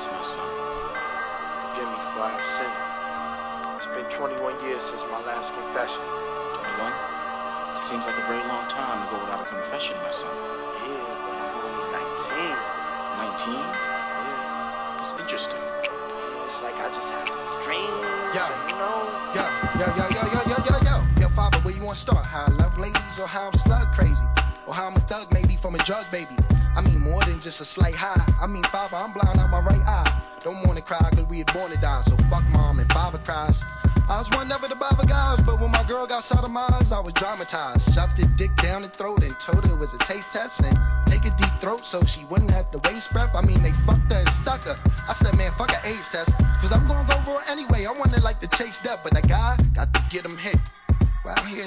sins, my son. Forgive me for I have sinned. It's been 21 years since my last confession. 21? Seems like a very long time to go without a confession, my son. Yeah, but I'm only 19. 19? Yeah. That's interesting. It's like I just have these dreams, Yo. and, you know. Yo, father, where you want to start? How I love ladies or how I'm slug crazy? Or how I'm a thug maybe from a drug baby? I mean more than just a slight high. I mean, father, I'm blind out my right eye. Don't wanna cry cause we had born to die. So fuck mom and father cries. I was one never to bother guys, but when my girl got sodomized, I was dramatized. Shoved her dick down her throat and told her it was a taste test and take a deep throat so she wouldn't have to waste breath. I mean, they fucked her and stuck her. I said, man, fuck an AIDS test, cause I'm gonna go for it anyway. I wanted like to chase death, but that guy got to get him hit. Well, here